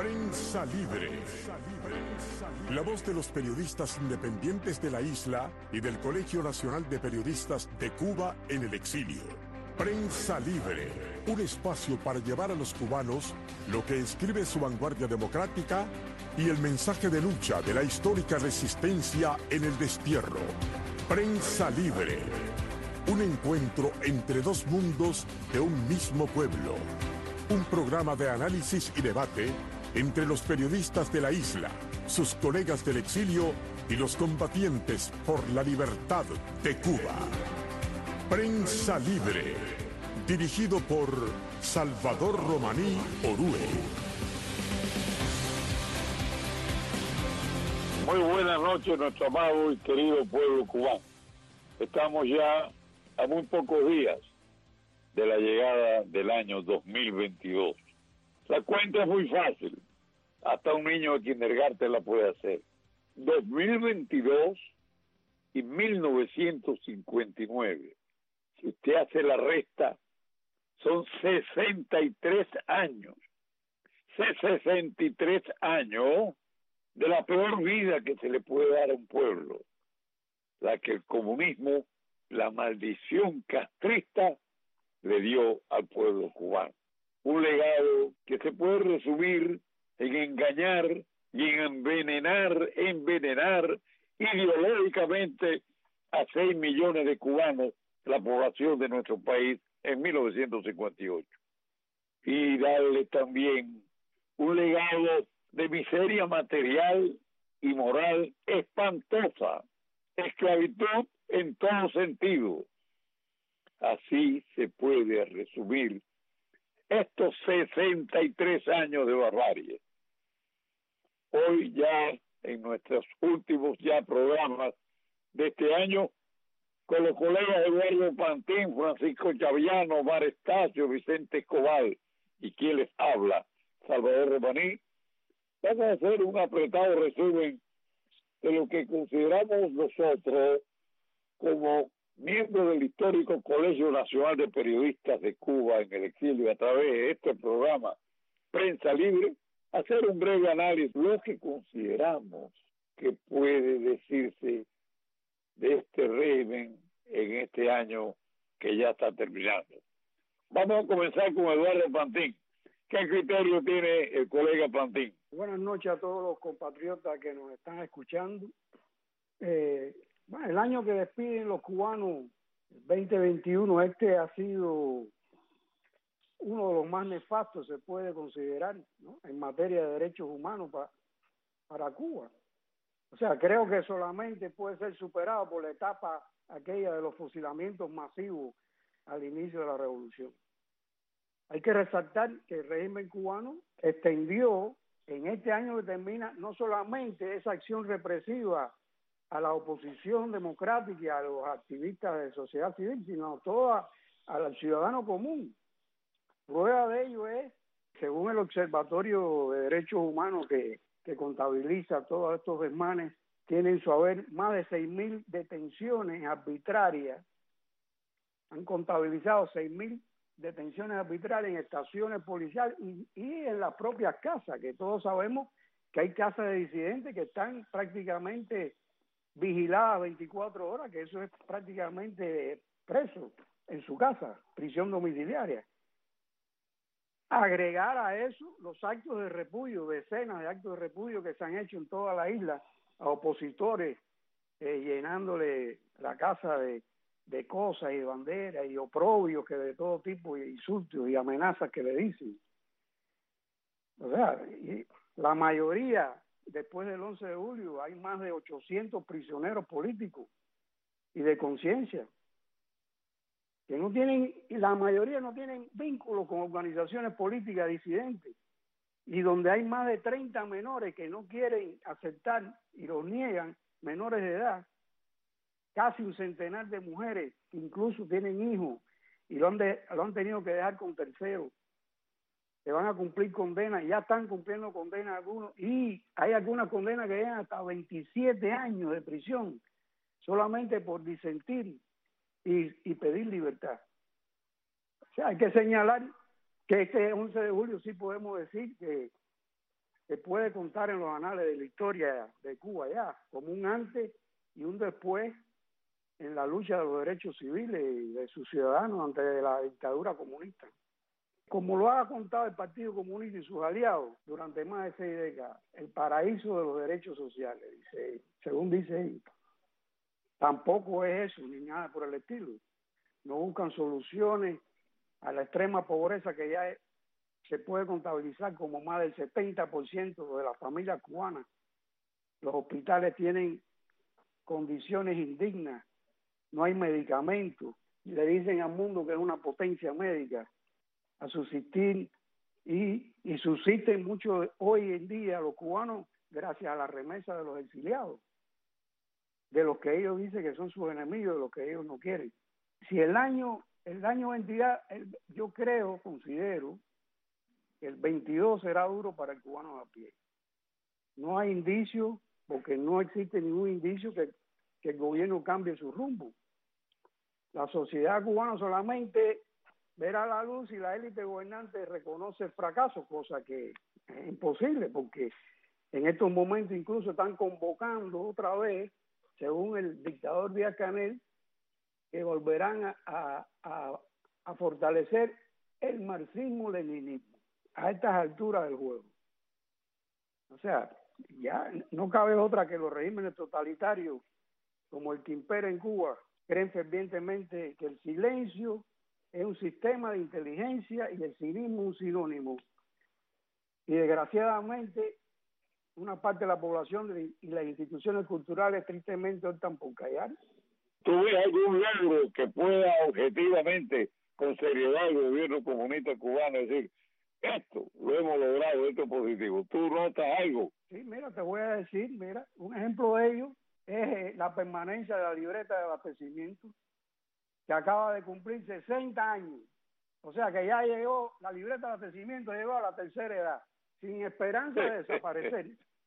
Prensa Libre. La voz de los periodistas independientes de la isla y del Colegio Nacional de Periodistas de Cuba en el exilio. Prensa Libre, un espacio para llevar a los cubanos lo que escribe su vanguardia democrática y el mensaje de lucha de la histórica resistencia en el destierro. Prensa Libre, un encuentro entre dos mundos de un mismo pueblo. Un programa de análisis y debate entre los periodistas de la isla, sus colegas del exilio y los combatientes por la libertad de Cuba. Prensa Libre, dirigido por Salvador Romaní Orue. Muy buenas noches, nuestro amado y querido pueblo cubano. Estamos ya a muy pocos días de la llegada del año 2022. La cuenta es muy fácil. Hasta un niño de kindergarten la puede hacer. 2022 y 1959. Si usted hace la resta, son 63 años. 63 años de la peor vida que se le puede dar a un pueblo. La que el comunismo, la maldición castrista, le dio al pueblo cubano. Un legado que se puede resumir en engañar y en envenenar ideológicamente a 6 millones de cubanos, la población de nuestro país en 1958. Y darle también un legado de miseria material y moral espantosa, esclavitud en todo sentido. Así se puede resumir estos 63 años de barbarie. Hoy ya, en nuestros últimos programas de este año, con los colegas Eduardo Pantín, Francisco Chaviano, Omar Estacio, Vicente Escobar y quien les habla, Salvador Romaní, vamos a hacer un apretado resumen de lo que consideramos nosotros como miembro del histórico Colegio Nacional de Periodistas de Cuba en el exilio, a través de este programa Prensa Libre, hacer un breve análisis de lo que consideramos que puede decirse de este régimen en este año que ya está terminando. Vamos a comenzar con Eduardo Pantín. ¿Qué criterio tiene el colega Pantín? Buenas noches a todos los compatriotas que nos están escuchando. El año que despiden los cubanos, 2021, ha sido uno de los más nefastos, se puede considerar, ¿no?, en materia de derechos humanos para Cuba. O sea, creo que solamente puede ser superado por la etapa aquella de los fusilamientos masivos al inicio de la revolución. Hay que resaltar que el régimen cubano extendió en este año que termina no solamente esa acción represiva a la oposición democrática y a los activistas de sociedad civil, sino al ciudadano común. Prueba de ello es, según el Observatorio de Derechos Humanos que contabiliza todos estos desmanes, tiene en su haber más de 6.000 detenciones arbitrarias. Han contabilizado 6.000 detenciones arbitrarias en estaciones policiales y en las propias casas, que todos sabemos que hay casas de disidentes que están prácticamente vigiladas 24 horas, que eso es prácticamente preso en su casa, prisión domiciliaria. Agregar a eso los actos de repudio, decenas de actos de repudio que se han hecho en toda la isla a opositores, llenándole la casa de cosas y banderas y oprobios que de todo tipo, y insultos y amenazas que le dicen. O sea, y la mayoría, después del 11 de julio, hay más de 800 prisioneros políticos y de conciencia que no tienen, la mayoría no tienen vínculos con organizaciones políticas disidentes, y donde hay más de 30 menores que no quieren aceptar y los niegan, menores de edad, casi un centenar de mujeres que incluso tienen hijos y lo han tenido que dejar con terceros, que van a cumplir condenas, ya están cumpliendo condenas algunos, y hay algunas condenas que llegan hasta 27 años de prisión solamente por disentir y pedir libertad. O sea, hay que señalar que este 11 de julio sí podemos decir que se puede contar en los anales de la historia de Cuba ya, como un antes y un después en la lucha de los derechos civiles y de sus ciudadanos ante la dictadura comunista. Como lo ha contado el Partido Comunista y sus aliados durante más de 6 décadas, el paraíso de los derechos sociales, según dice ellos. Tampoco es eso, ni nada por el estilo. No buscan soluciones a la extrema pobreza que ya se puede contabilizar como más del 70% de las familias cubanas. Los hospitales tienen condiciones indignas, no hay medicamentos, y le dicen al mundo que es una potencia médica a subsistir, y subsisten mucho hoy en día los cubanos gracias a la remesa de los exiliados, de los que ellos dicen que son sus enemigos, de los que ellos no quieren. Si el año 22, yo considero que el 22 será duro para el cubano a pie. No hay indicio, porque no existe ningún indicio que el gobierno cambie su rumbo. La sociedad cubana solamente verá la luz y la élite gobernante reconoce el fracaso, cosa que es imposible, porque en estos momentos incluso están convocando otra vez, según el dictador Díaz-Canel, que volverán a fortalecer el marxismo-leninismo a estas alturas del juego. O sea, ya no cabe otra que los regímenes totalitarios como el que impera en Cuba creen fervientemente que el silencio es un sistema de inteligencia y el cinismo un sinónimo. Y desgraciadamente una parte de la población y las instituciones culturales tristemente optan por callar. ¿Tú ves algún logro que pueda objetivamente, con seriedad, el gobierno comunista cubano decir, esto lo hemos logrado, esto es positivo? ¿Tú notas algo? Sí, mira, te voy a decir, un ejemplo de ello es la permanencia de la libreta de abastecimiento, que acaba de cumplir 60 años. O sea que ya llegó, la libreta de abastecimiento llegó a la tercera edad, sin esperanza de desaparecer.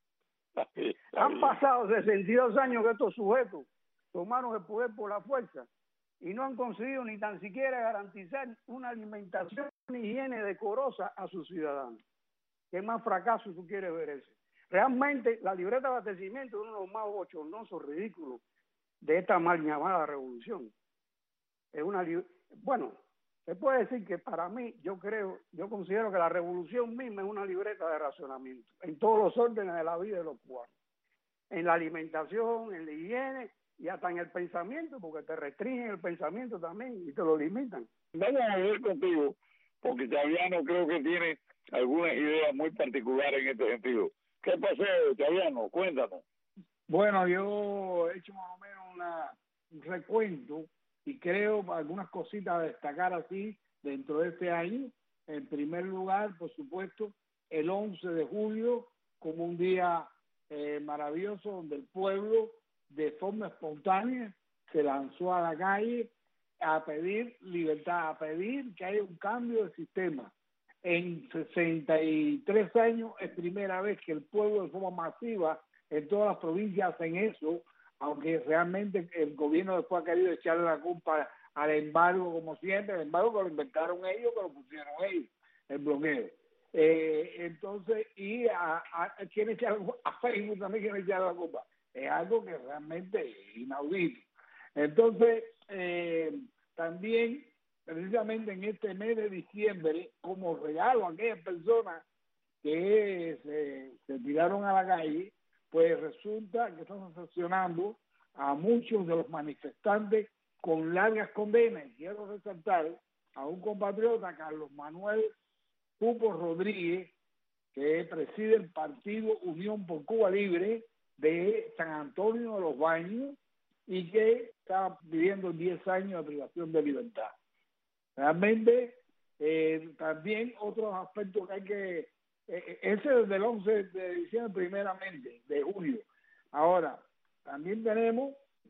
Han pasado 62 años que estos sujetos tomaron el poder por la fuerza y no han conseguido ni tan siquiera garantizar una alimentación y higiene decorosa a sus ciudadanos. ¿Qué más fracaso tú quieres ver ese? Realmente la libreta de abastecimiento es uno de los más bochornosos, ridículos de esta mal llamada revolución. Es bueno, se puede decir que para mí, yo considero que la revolución misma es una libreta de racionamiento en todos los órdenes de la vida de los cubanos, en la alimentación, en la higiene y hasta en el pensamiento, porque te restringen el pensamiento también y te lo limitan. Vamos a ver contigo, porque Chaviano creo que tiene algunas ideas muy particulares en este sentido. ¿Qué pasó, Chaviano? Cuéntanos. Bueno, yo he hecho más o menos un recuento y creo algunas cositas a destacar así dentro de este año. En primer lugar, por supuesto, el 11 de julio como un día maravilloso donde el pueblo de forma espontánea se lanzó a la calle a pedir libertad, a pedir que haya un cambio de sistema. En 63 años es primera vez que el pueblo de forma masiva en todas las provincias hacen eso, aunque realmente el gobierno después ha querido echarle la culpa al embargo, como siempre, el embargo que lo inventaron ellos, que lo pusieron ellos, el bloqueo. Entonces, y quieren echar a Facebook también quieren echar la culpa. Es algo que realmente es inaudito. Entonces, también, precisamente en este mes de diciembre, como regalo a aquellas personas que se tiraron a la calle, pues resulta que están sancionando a muchos de los manifestantes con largas condenas. Quiero resaltar a un compatriota, Carlos Manuel Pupo Rodríguez, que preside el partido Unión por Cuba Libre de San Antonio de los Baños y que está pidiendo 10 años de privación de libertad. Realmente, también otros aspectos que hay que... ese es del 11 de diciembre primeramente, de julio. Ahora, también tenemos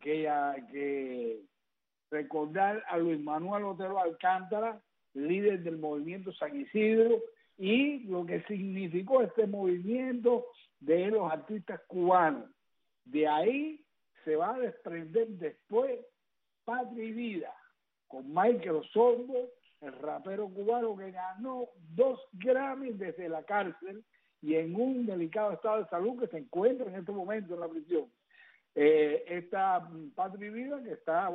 que recordar a Luis Manuel Otero Alcántara, líder del movimiento San Isidro, y lo que significó este movimiento de los artistas cubanos. De ahí se va a desprender después Patria y Vida, con Michael Osorbo, el rapero cubano que ganó 2 Grammys desde la cárcel y en un delicado estado de salud que se encuentra en estos momentos en la prisión. Esta Patria y Vida, que está,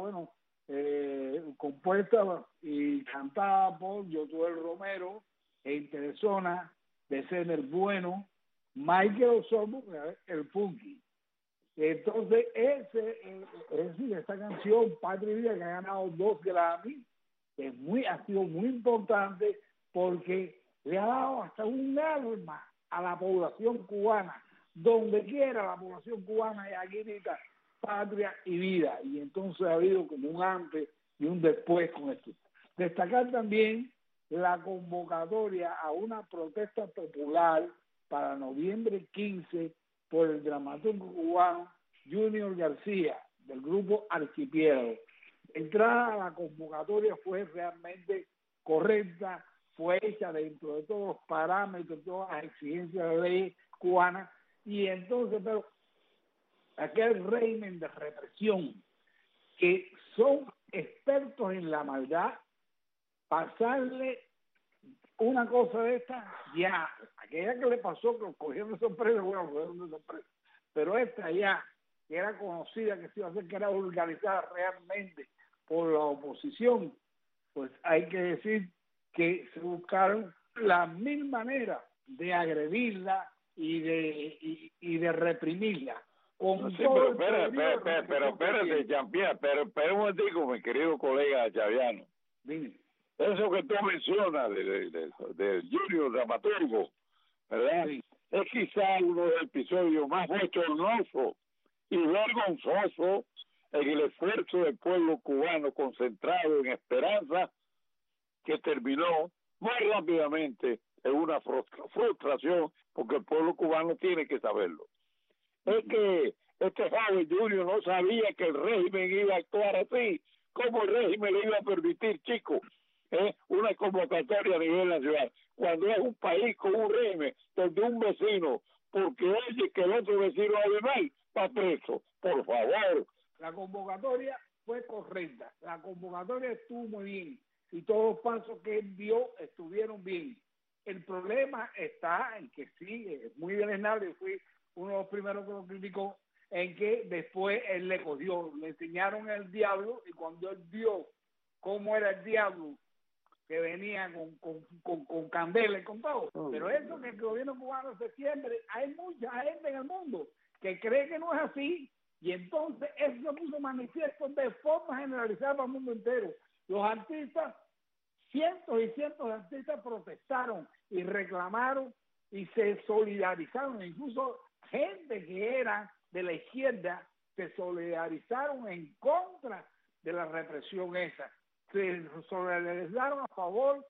compuesta y cantada por Yotuel Romero, Teresona, Decena Bueno, Michael Osorbo, el Funky. Entonces, esta canción, Patria y Vida, que ha ganado 2 Grammy, ha sido muy importante porque le ha dado hasta un alma a la población cubana. Donde quiera la población cubana y aquí grita Patria y Vida. Y entonces ha habido como un antes y un después con esto. Destacar también la convocatoria a una protesta popular para noviembre 15 por el dramaturgo cubano Junior García, del grupo Archipiélago. Entrada a la convocatoria fue realmente correcta, fue hecha dentro de todos los parámetros, todas las exigencias de la ley cubana, y entonces, pero aquel régimen de represión que son expertos en la maldad, pasarle una cosa de esta, ya, aquella que le pasó, que cogieron de sorpresa, cogieron de sorpresa, pero esta ya, que era conocida, que se iba a hacer, que era organizada realmente por la oposición, pues hay que decir que se buscaron las 1000 maneras de agredirla y de reprimirla. Con todo pero espérate, Jean-Pierre, pero un momentico, mi querido colega Chaviano. Dime. Eso que tú mencionas del Junior dramaturgo, ¿verdad? Sí. Es quizá uno de los episodios más bochornosos y vergonzosos en el esfuerzo del pueblo cubano concentrado en esperanza, que terminó muy rápidamente en una frustración, porque el pueblo cubano tiene que saberlo. Es que este joven Junior no sabía que el régimen iba a actuar así. ¿Cómo el régimen le iba a permitir, chicos, una convocatoria a nivel nacional? Cuando es un país con un régimen donde un vecino, porque oye que el otro vecino hable mal, va preso. Por favor. La convocatoria fue correcta. La convocatoria estuvo muy bien. Y todos los pasos que él dio estuvieron bien. El problema está en que sí, es muy deleznable, fui uno de los primeros que lo criticó, en que después él le cogió, le enseñaron el diablo, y cuando él vio cómo era el diablo, que venía con candela y con todo. Pero eso que el gobierno cubano se siempre, hay mucha gente en el mundo que cree que no es así, y entonces eso se puso manifiesto de forma generalizada para el mundo entero. Los artistas, cientos y cientos de artistas protestaron y reclamaron y se solidarizaron, incluso gente que era de la izquierda se solidarizaron en contra de la represión esa, se solidarizaron a favor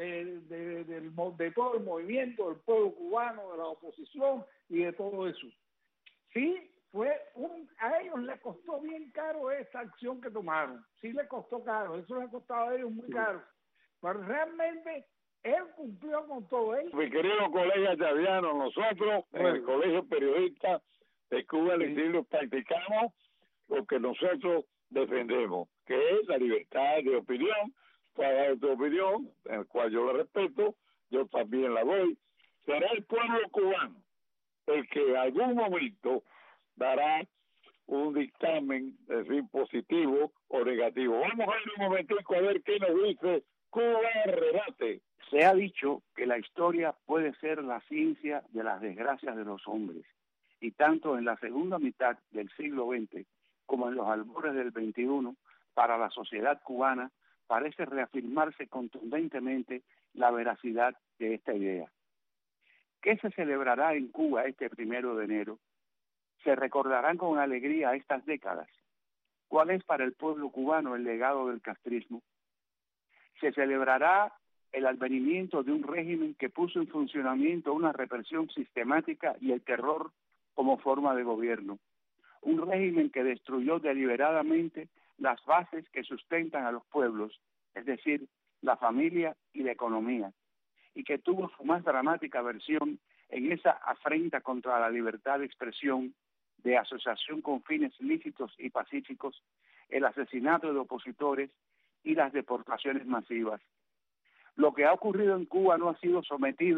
de todo el movimiento del pueblo cubano, de la oposición y de todo eso. Sí, a ellos les costó bien caro esa acción que tomaron, sí les costó caro, eso les costaba a ellos muy caro, pero realmente él cumplió con todo ello. Mi querido colega Chaviano, nosotros en el Colegio Periodista de Cuba, el exilio, practicamos lo que nosotros defendemos, que es la libertad de opinión. Para tu opinión, en el cual yo la respeto, yo también la doy. Será el pueblo cubano el que en algún momento dará un dictamen, es decir, positivo o negativo. Vamos a ver un momentico a ver qué nos dice Cuba Rebate. Se ha dicho que la historia puede ser la ciencia de las desgracias de los hombres, y tanto en la segunda mitad del siglo XX como en los albores del XXI, para la sociedad cubana parece reafirmarse contundentemente la veracidad de esta idea. ¿Qué se celebrará en Cuba este 1 de enero? ¿Se recordarán con alegría estas décadas? ¿Cuál es para el pueblo cubano el legado del castrismo? ¿Se celebrará el advenimiento de un régimen que puso en funcionamiento una represión sistemática y el terror como forma de gobierno? Un régimen que destruyó deliberadamente las bases que sustentan a los pueblos, es decir, la familia y la economía, y que tuvo su más dramática versión en esa afrenta contra la libertad de expresión, de asociación con fines lícitos y pacíficos, el asesinato de opositores y las deportaciones masivas. Lo que ha ocurrido en Cuba no ha sido sometido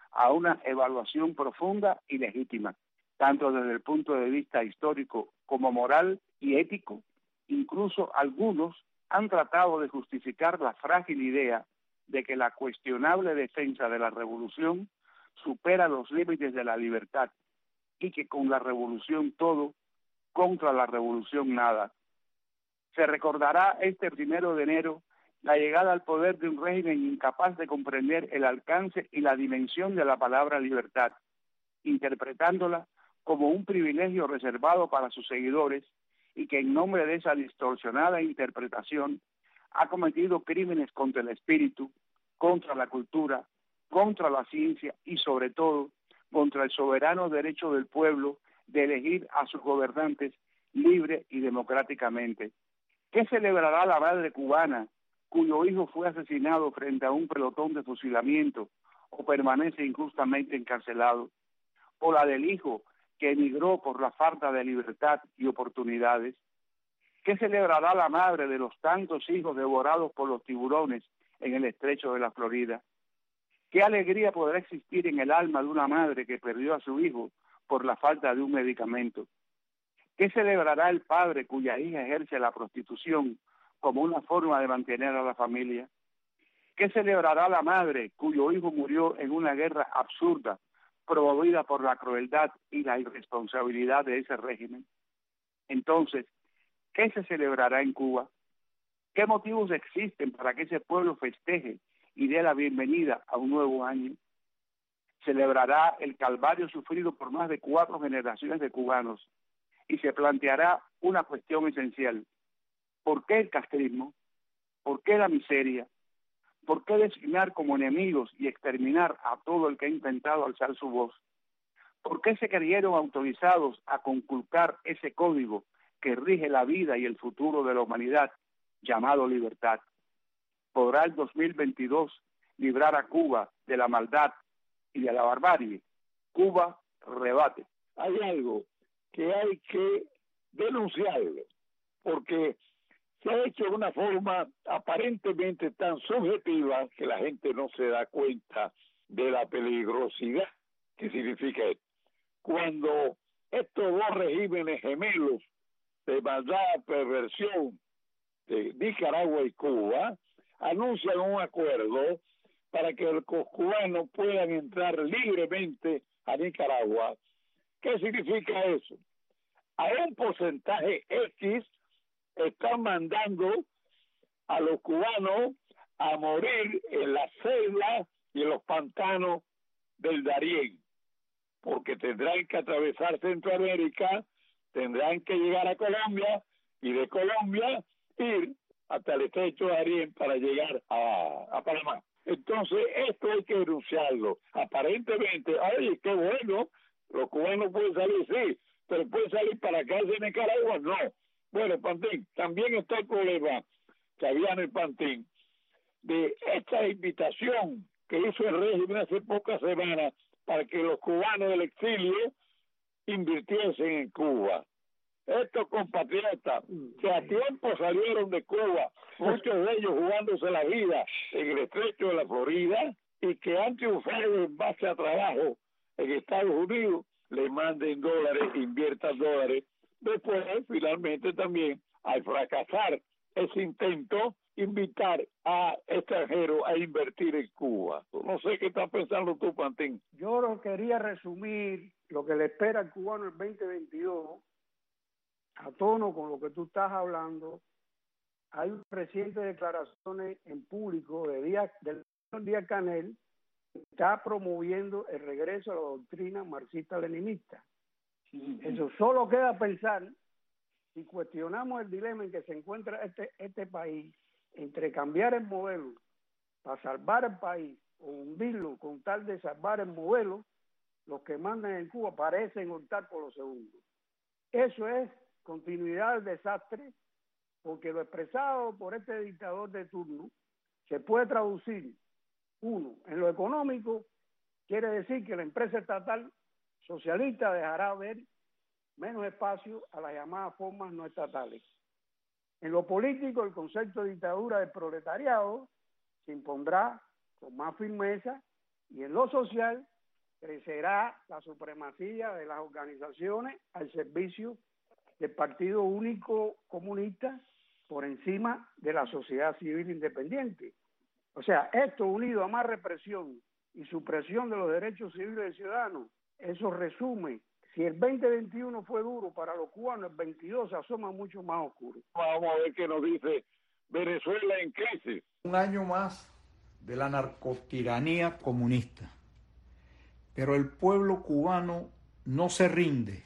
a una evaluación profunda y legítima, tanto desde el punto de vista histórico como moral y ético. Incluso algunos han tratado de justificar la frágil idea de que la cuestionable defensa de la revolución supera los límites de la libertad y que con la revolución todo, contra la revolución nada. Se recordará este 1 de enero la llegada al poder de un régimen incapaz de comprender el alcance y la dimensión de la palabra libertad, interpretándola como un privilegio reservado para sus seguidores y que en nombre de esa distorsionada interpretación ha cometido crímenes contra el espíritu, contra la cultura, contra la ciencia y sobre todo contra el soberano derecho del pueblo de elegir a sus gobernantes libre y democráticamente. ¿Qué celebrará la madre cubana cuyo hijo fue asesinado frente a un pelotón de fusilamiento o permanece injustamente encarcelado? ¿O la del hijo que emigró por la falta de libertad y oportunidades? ¿Qué celebrará la madre de los tantos hijos devorados por los tiburones en el estrecho de la Florida? ¿Qué alegría podrá existir en el alma de una madre que perdió a su hijo por la falta de un medicamento? ¿Qué celebrará el padre cuya hija ejerce la prostitución como una forma de mantener a la familia? ¿Qué celebrará la madre cuyo hijo murió en una guerra absurda promovida por la crueldad y la irresponsabilidad de ese régimen? Entonces, ¿qué se celebrará en Cuba? ¿Qué motivos existen para que ese pueblo festeje y dé la bienvenida a un nuevo año? Celebrará el calvario sufrido por más de 4 generaciones de cubanos y se planteará una cuestión esencial. ¿Por qué el castrismo? ¿Por qué la miseria? ¿Por qué designar como enemigos y exterminar a todo el que ha intentado alzar su voz? ¿Por qué se creyeron autorizados a conculcar ese código que rige la vida y el futuro de la humanidad, llamado libertad? ¿Podrá el 2022 librar a Cuba de la maldad y de la barbarie? Cuba rebate. Hay algo que hay que denunciarlo, porque se ha hecho de una forma aparentemente tan subjetiva que la gente no se da cuenta de la peligrosidad que significa esto. Cuando estos dos regímenes gemelos de maldad, perversión, de Nicaragua y Cuba, anuncian un acuerdo para que los cubanos puedan entrar libremente a Nicaragua. ¿Qué significa eso? A un porcentaje X están mandando a los cubanos a morir en las selvas y en los pantanos del Darién, porque tendrán que atravesar Centroamérica, tendrán que llegar a Colombia y de Colombia ir hasta el estrecho de Darién para llegar a Panamá. Entonces, esto hay que denunciarlo. Aparentemente, oye, qué bueno, los cubanos pueden salir, sí, pero pueden salir para acá de Nicaragua, no. Bueno, Pantín, también está el problema que había en el Pantín de esta invitación que hizo el régimen hace pocas semanas para que los cubanos del exilio invirtiesen en Cuba. Estos compatriotas que a tiempo salieron de Cuba, muchos de ellos jugándose la vida en el estrecho de la Florida y que han triunfado en base a trabajo en Estados Unidos, le manden dólares, inviertan dólares. Después, finalmente también, al fracasar ese intento, invitar a extranjeros a invertir en Cuba. No sé qué estás pensando tú, Pantín. Yo lo quería resumir lo que le espera al cubano el 2022 a tono con lo que tú estás hablando. Hay recientes declaraciones en público del Díaz Canel, que está promoviendo el regreso a la doctrina marxista-leninista. Eso solo queda pensar si cuestionamos el dilema en que se encuentra este país entre cambiar el modelo para salvar el país o hundirlo con tal de salvar el modelo. Los que mandan en Cuba parecen optar por lo segundo. Eso es continuidad del desastre, porque lo expresado por este dictador de turno se puede traducir, uno, en lo económico, quiere decir que la empresa estatal socialista dejará ver menos espacio a las llamadas formas no estatales. En lo político, el concepto de dictadura del proletariado se impondrá con más firmeza, y en lo social, crecerá la supremacía de las organizaciones al servicio del Partido Único Comunista por encima de la sociedad civil independiente. O sea, esto unido a más represión y supresión de los derechos civiles del ciudadano, eso resume. Si el 2021 fue duro para los cubanos, el 22 se asoma mucho más oscuro. Vamos a ver qué nos dice Venezuela en crisis. Un año más de la narcotiranía comunista. Pero el pueblo cubano no se rinde.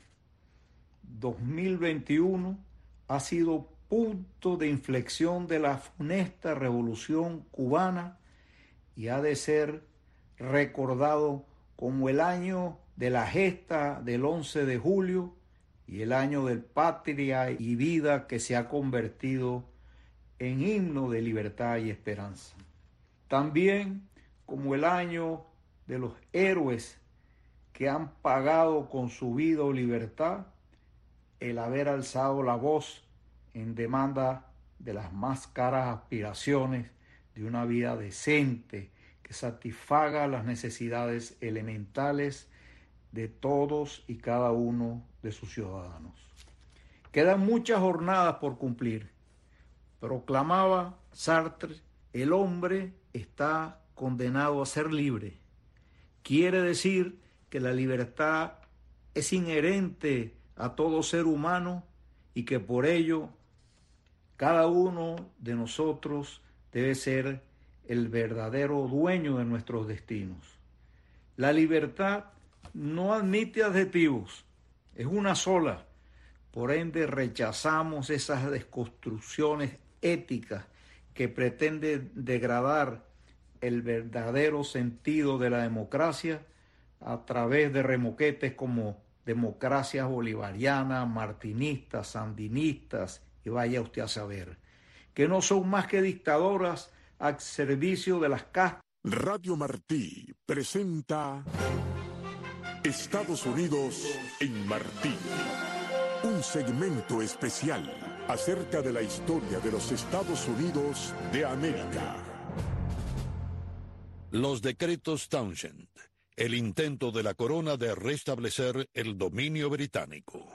2021 ha sido punto de inflexión de la funesta revolución cubana y ha de ser recordado como el año de la gesta del 11 de julio y el año del patria y vida que se ha convertido en himno de libertad y esperanza. También como el año de los héroes que han pagado con su vida o libertad el haber alzado la voz en demanda de las más caras aspiraciones de una vida decente que satisfaga las necesidades elementales de todos y cada uno de sus ciudadanos. Quedan muchas jornadas por cumplir. Proclamaba Sartre, el hombre está condenado a ser libre. Quiere decir que la libertad es inherente a todo ser humano y que por ello cada uno de nosotros debe ser el verdadero dueño de nuestros destinos. La libertad no admite adjetivos, es una sola. Por ende, rechazamos esas desconstrucciones éticas que pretenden degradar el verdadero sentido de la democracia a través de remoquetes como democracias bolivarianas, martinistas, sandinistas, y vaya usted a saber, que no son más que dictadoras al servicio de las castas. Radio Martí presenta Estados Unidos en Martí, un segmento especial acerca de la historia de los Estados Unidos de América. Los decretos Townshend, el intento de la corona de restablecer el dominio británico.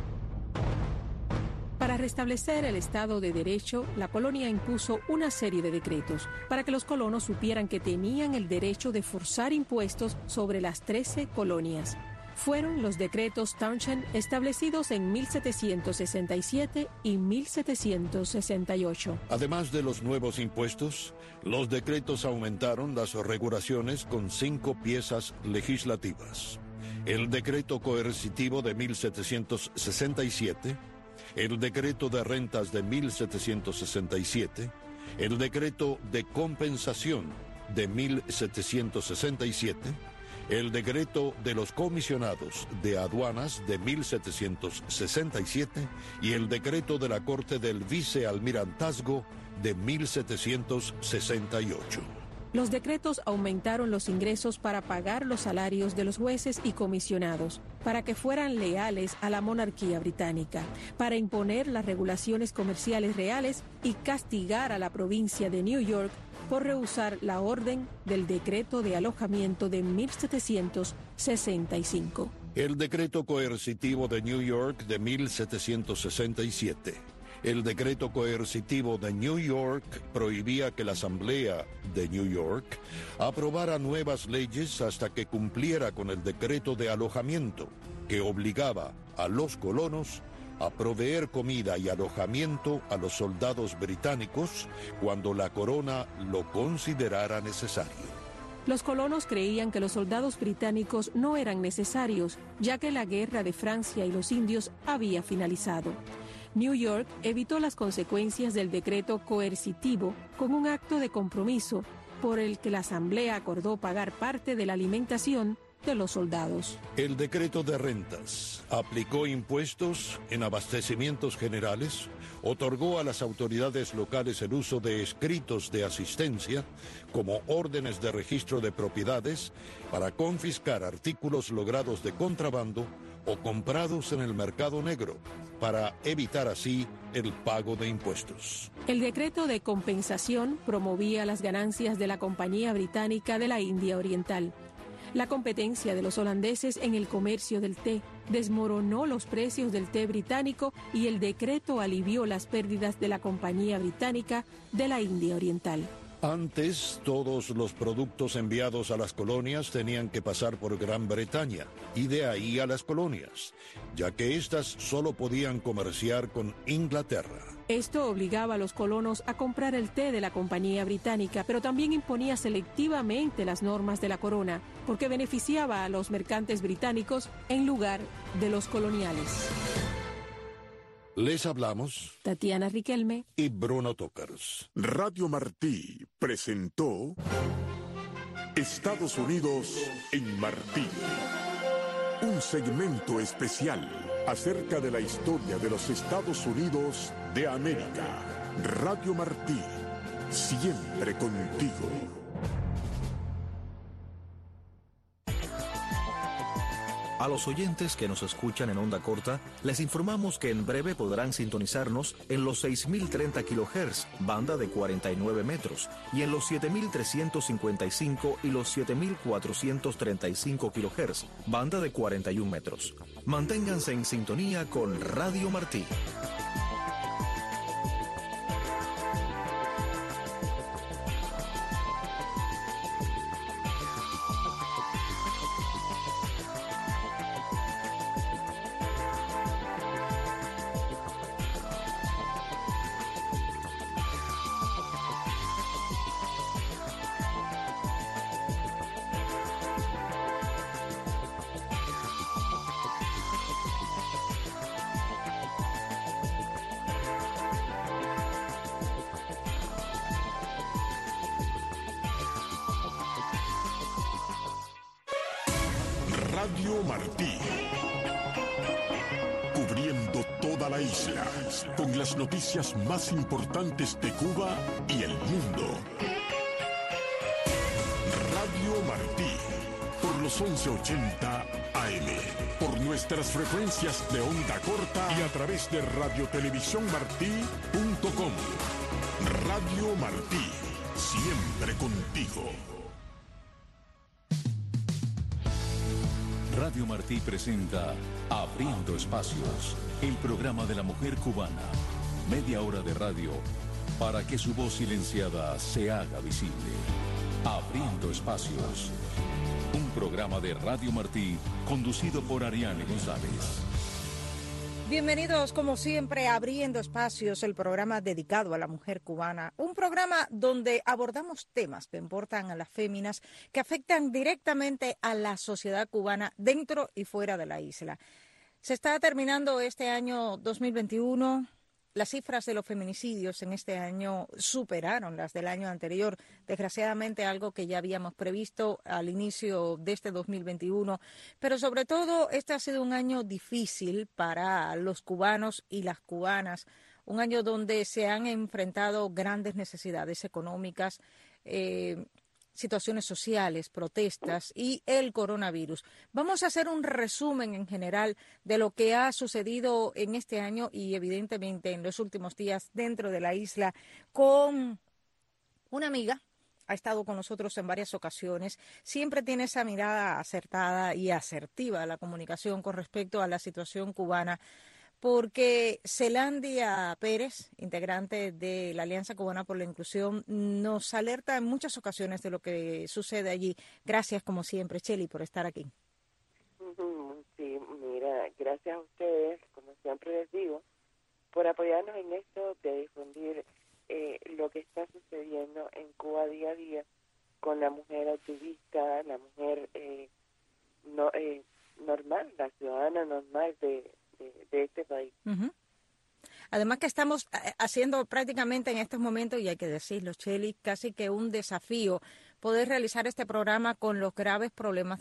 Para restablecer el Estado de Derecho, la colonia impuso una serie de decretos para que los colonos supieran que tenían el derecho de forzar impuestos sobre las 13 colonias. Fueron los decretos Townshend establecidos en 1767 y 1768. Además de los nuevos impuestos, los decretos aumentaron las regulaciones con 5 piezas legislativas. El decreto coercitivo de 1767, el decreto de rentas de 1767, el decreto de compensación de 1767, el decreto de los comisionados de aduanas de 1767 y el decreto de la Corte del Vicealmirantazgo de 1768. Los decretos aumentaron los ingresos para pagar los salarios de los jueces y comisionados, para que fueran leales a la monarquía británica, para imponer las regulaciones comerciales reales y castigar a la provincia de New York por rehusar la orden del decreto de alojamiento de 1765. El decreto coercitivo de New York de 1767. El decreto coercitivo de New York prohibía que la Asamblea de New York aprobara nuevas leyes hasta que cumpliera con el decreto de alojamiento, que obligaba a los colonos a proveer comida y alojamiento a los soldados británicos cuando la corona lo considerara necesario. Los colonos creían que los soldados británicos no eran necesarios, ya que la guerra de Francia y los indios había finalizado. New York evitó las consecuencias del decreto coercitivo con un acto de compromiso por el que la Asamblea acordó pagar parte de la alimentación de los soldados. El decreto de rentas aplicó impuestos en abastecimientos generales, otorgó a las autoridades locales el uso de escritos de asistencia como órdenes de registro de propiedades para confiscar artículos logrados de contrabando o comprados en el mercado negro, para evitar así el pago de impuestos. El decreto de compensación promovía las ganancias de la Compañía Británica de la India Oriental. La competencia de los holandeses en el comercio del té desmoronó los precios del té británico y el decreto alivió las pérdidas de la Compañía Británica de la India Oriental. Antes, todos los productos enviados a las colonias tenían que pasar por Gran Bretaña, y de ahí a las colonias, ya que éstas solo podían comerciar con Inglaterra. Esto obligaba a los colonos a comprar el té de la Compañía Británica, pero también imponía selectivamente las normas de la corona, porque beneficiaba a los mercantes británicos en lugar de los coloniales. Les hablamos Tatiana Riquelme y Bruno Tokars. Radio Martí presentó Estados Unidos en Martí. Un segmento especial acerca de la historia de los Estados Unidos de América. Radio Martí, siempre contigo. A los oyentes que nos escuchan en onda corta, les informamos que en breve podrán sintonizarnos en los 6.030 kHz, banda de 49 metros, y en los 7.355 y los 7.435 kHz, banda de 41 metros. Manténganse en sintonía con Radio Martí. Radio Martí, cubriendo toda la isla con las noticias más importantes de Cuba y el mundo. Radio Martí, por los 1180 AM, por nuestras frecuencias de onda corta y a través de radiotelevisiónmartí.com. Radio Martí, siempre contigo. Radio Martí presenta Abriendo Espacios, el programa de la mujer cubana. Media hora de radio para que su voz silenciada se haga visible. Abriendo Espacios, un programa de Radio Martí conducido por Ariane González. Bienvenidos, como siempre, a Abriendo Espacios, el programa dedicado a la mujer cubana. Un programa donde abordamos temas que importan a las féminas, que afectan directamente a la sociedad cubana dentro y fuera de la isla. Se está terminando este año 2021. Las cifras de los feminicidios en este año superaron las del año anterior. Desgraciadamente, algo que ya habíamos previsto al inicio de este 2021. Pero sobre todo, este ha sido un año difícil para los cubanos y las cubanas. Un año donde se han enfrentado grandes necesidades económicas, situaciones sociales, protestas y el coronavirus. Vamos a hacer un resumen en general de lo que ha sucedido en este año y evidentemente en los últimos días dentro de la isla con una amiga. Ha estado con nosotros en varias ocasiones. Siempre tiene esa mirada acertada y asertiva de la comunicación con respecto a la situación cubana, porque Zelandia Pérez, integrante de la Alianza Cubana por la Inclusión, nos alerta en muchas ocasiones de lo que sucede allí. Gracias, como siempre, Chely, por estar aquí. Sí, mira, gracias a ustedes, como siempre les digo, por apoyarnos en esto de difundir lo que está sucediendo en Cuba día a día con la mujer activista, la mujer normal, la ciudadana normal de este país. Además que estamos haciendo prácticamente en estos momentos, y hay que decirlo, Chely, casi que un desafío poder realizar este programa con los graves problemas